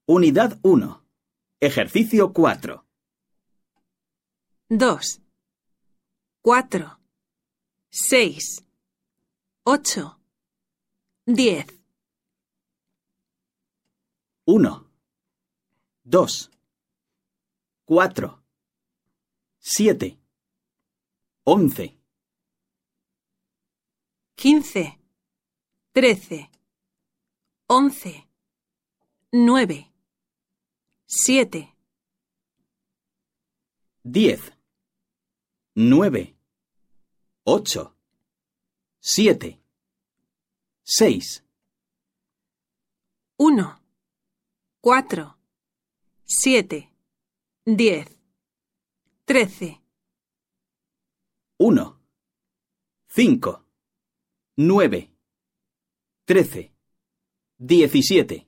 Unidad 1. Ejercicio 4. 2, 4, 6, 8, 10. 1, 2, 4, 7, 11, 15, 13, 11, 9, 7, 10, 9, 8, 7, 6, 1, 4, 7, 10, 13, 1, 5, 9, 13, 17.